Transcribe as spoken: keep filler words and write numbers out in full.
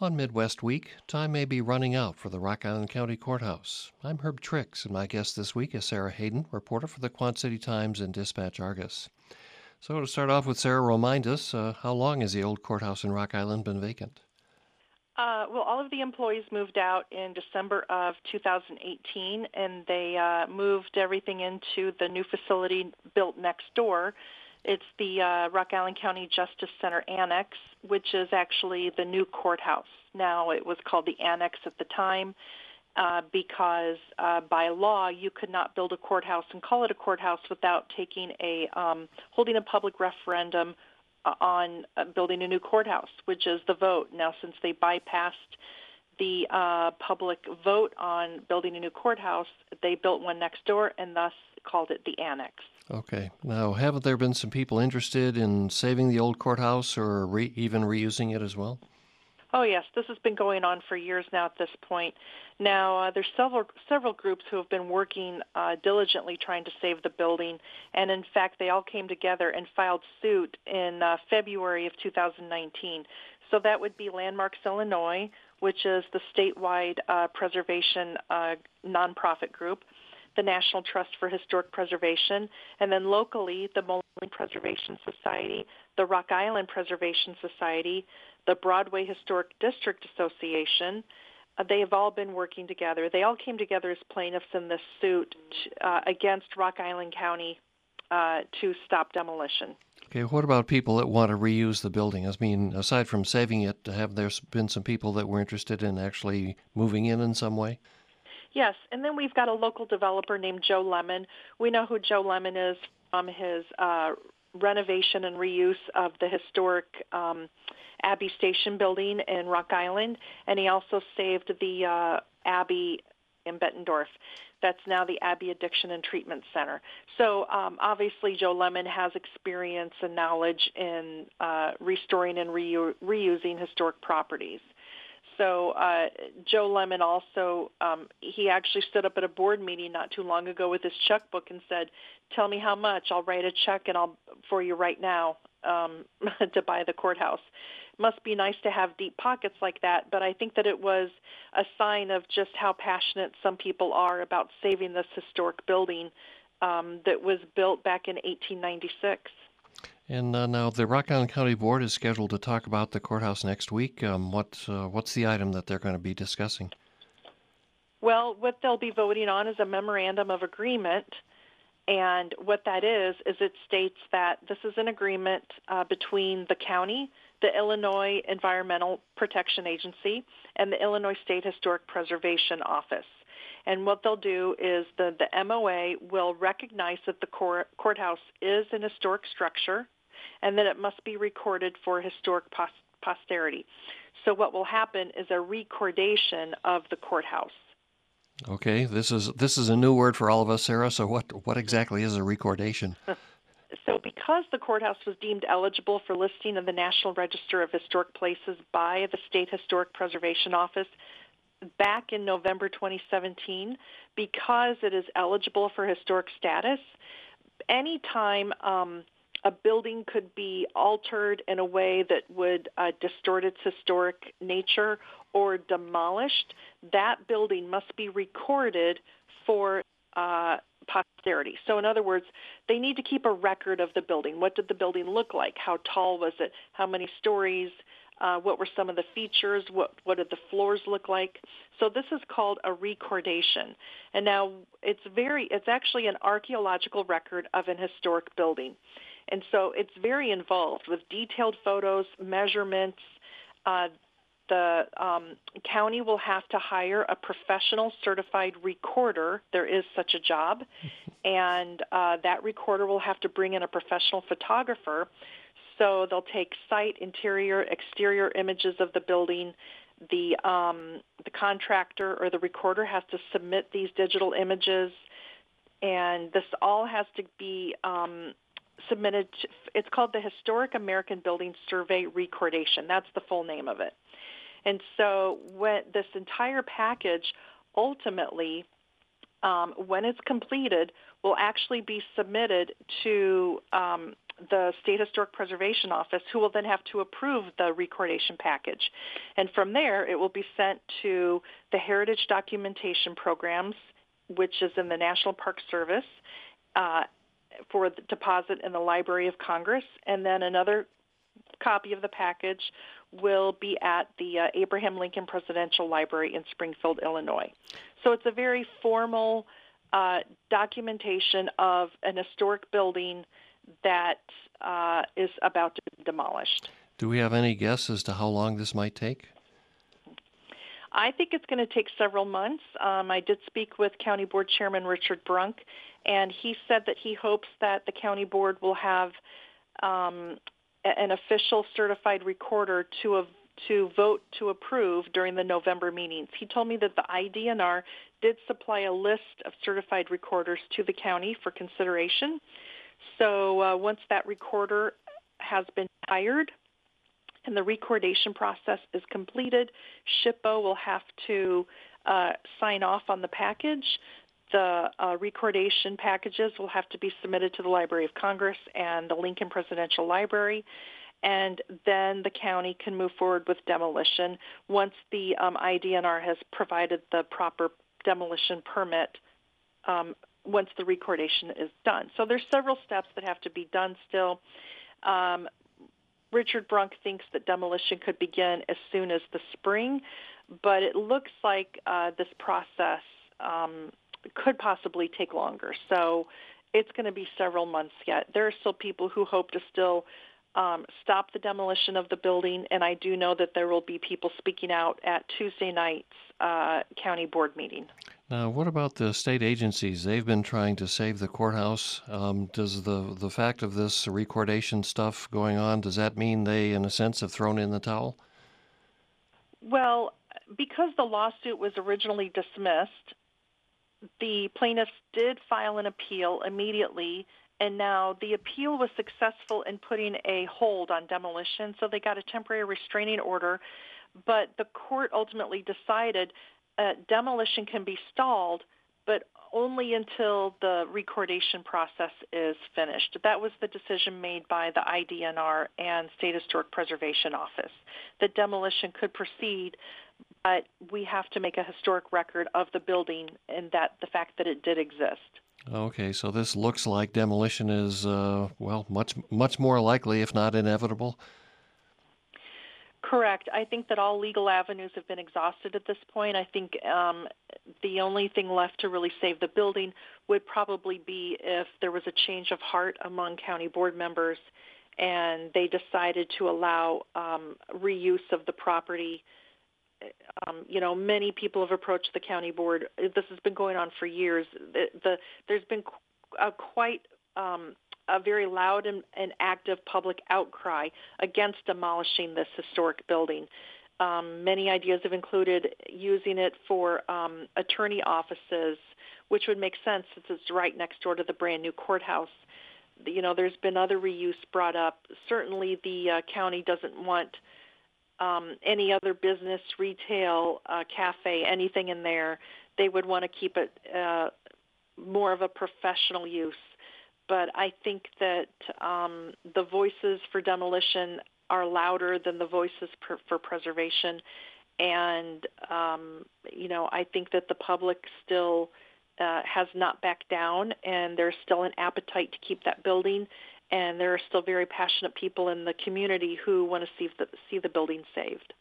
On Midwest Week, time may be running out for the Rock Island County Courthouse. I'm Herb Trix, and my guest this week is Sarah Hayden, reporter for the Quad City Times and Dispatch Argus. So to start off with, Sarah, remind us, uh, how long has the old courthouse in Rock Island been vacant? Uh, well, all of the employees moved out in December of two thousand eighteen, and they uh, moved everything into the new facility built next door. It's the uh, Rock Island County Justice Center Annex, which is actually the new courthouse. Now, it was called the Annex at the time uh, because uh, by law you could not build a courthouse and call it a courthouse without taking a um, holding a public referendum uh, on uh, building a new courthouse, which is the vote. Now, since they bypassed the uh, public vote on building a new courthouse, they built one next door and thus called it the Annex. Okay. Now, haven't there been some people interested in saving the old courthouse or re- even reusing it as well? Oh, yes. This has been going on for years now at this point. Now, uh, there's several several groups who have been working uh, diligently trying to save the building, and in fact, they all came together and filed suit in uh, February of two thousand nineteen. So that would be Landmarks Illinois, which is the statewide uh, preservation uh, nonprofit group, the National Trust for Historic Preservation, and then locally, the Moline Preservation Society, the Rock Island Preservation Society, the Broadway Historic District Association. Uh, they have all been working together. They all came together as plaintiffs in this suit uh, against Rock Island County uh, to stop demolition. Okay, what about people that want to reuse the building? I mean, aside from saving it, have there been some people that were interested in actually moving in in some way? Yes, and then we've got a local developer named Joe Lemon. We know who Joe Lemon is from his uh, renovation and reuse of the historic um, Abbey Station building in Rock Island, and he also saved the uh, Abbey in Bettendorf. That's now the Abbey Addiction and Treatment Center. So um, obviously Joe Lemon has experience and knowledge in uh, restoring and reu- reusing historic properties. So uh, Joe Lemon also, um, he actually stood up at a board meeting not too long ago with his checkbook and said, tell me how much, I'll write a check and I'll for you right now um, to buy the courthouse. Must be nice to have deep pockets like that, but I think that it was a sign of just how passionate some people are about saving this historic building um, that was built back in eighteen ninety-six. And uh, now the Rock Island County Board is scheduled to talk about the courthouse next week. Um, what uh, what's the item that they're going to be discussing? Well, what they'll be voting on is a memorandum of agreement, and what that is is it states that this is an agreement uh, between the county, the Illinois Environmental Protection Agency, and the Illinois State Historic Preservation Office. And what they'll do is the, the M O A will recognize that the court, courthouse is an historic structure and that it must be recorded for historic pos- posterity. So what will happen is a recordation of the courthouse. Okay, this is this is a new word for all of us, Sarah. So what what exactly is a recordation? So because the courthouse was deemed eligible for listing in the National Register of Historic Places by the State Historic Preservation Office back in November twenty seventeen, because it is eligible for historic status, any time um, a building could be altered in a way that would uh, distort its historic nature or demolished, that building must be recorded for uh, posterity. So in other words, they need to keep a record of the building. What did the building look like? How tall was it? How many stories? Uh, what were some of the features? What, what did the floors look like? So this is called a recordation. And now it's very, it's actually an archaeological record of an historic building. And so it's very involved with detailed photos, measurements. Uh, the um, county will have to hire a professional certified recorder. There is such a job. And uh, that recorder will have to bring in a professional photographer. So they'll take site, interior, exterior images of the building. The um, the contractor or the recorder has to submit these digital images, and this all has to be um, submitted. To, it's called the Historic American Building Survey Recordation. That's the full name of it. And so when this entire package ultimately, um, when it's completed, will actually be submitted to um, the State Historic Preservation Office, who will then have to approve the recordation package. And from there, it will be sent to the Heritage Documentation Programs, which is in the National Park Service, uh, for the deposit in the Library of Congress, and then another copy of the package will be at the uh, Abraham Lincoln Presidential Library in Springfield, Illinois. So it's a very formal uh, documentation of an historic building that uh, is about to be demolished. Do we have any guess as to how long this might take? I think it's going to take several months. Um, I did speak with County Board Chairman Richard Brunk, and he said that he hopes that the County Board will have um, an official certified recorder to a, to vote to approve during the November meetings. He told me that the I D N R did supply a list of certified recorders to the county for consideration. So uh, once that recorder has been hired and the recordation process is completed, SHPO will have to uh, sign off on the package. The uh, recordation packages will have to be submitted to the Library of Congress and the Lincoln Presidential Library, and then the county can move forward with demolition once the um, I D N R has provided the proper demolition permit um, once the recordation is done. So there's several steps that have to be done still. Um, Richard Brunk thinks that demolition could begin as soon as the spring, but it looks like uh, this process um, could possibly take longer. So it's going to be several months yet. There are still people who hope to still um, stop the demolition of the building, and I do know that there will be people speaking out at Tuesday night's uh, county board meeting. Now, what about the state agencies? They've been trying to save the courthouse. Um, does the, the fact of this recordation stuff going on, does that mean they, in a sense, have thrown in the towel? Well, because the lawsuit was originally dismissed, the plaintiffs did file an appeal immediately, and now the appeal was successful in putting a hold on demolition, so they got a temporary restraining order, but the court ultimately decided uh, demolition can be stalled, but only until the recordation process is finished. That was the decision made by the I D N R and State Historic Preservation Office. The demolition could proceed, but we have to make a historic record of the building and that the fact that it did exist. Okay, so this looks like demolition is, uh, well, much much more likely, if not inevitable. Correct. I think that all legal avenues have been exhausted at this point. I think um, the only thing left to really save the building would probably be if there was a change of heart among county board members and they decided to allow um, reuse of the property. Um, you know, many people have approached the county board. This has been going on for years. The, the, there's been a quite um, a very loud and, and active public outcry against demolishing this historic building. Um, many ideas have included using it for um, attorney offices, which would make sense since it's right next door to the brand new courthouse. You know, there's been other reuse brought up. Certainly the uh, county doesn't want Um, any other business, retail, uh, cafe, anything in there. They would want to keep it uh, more of a professional use. But I think that um, the voices for demolition are louder than the voices per, for preservation. And, um, you know, I think that the public still uh, has not backed down, and there's still an appetite to keep that building. And there are still very passionate people in the community who want to see the, see the building saved.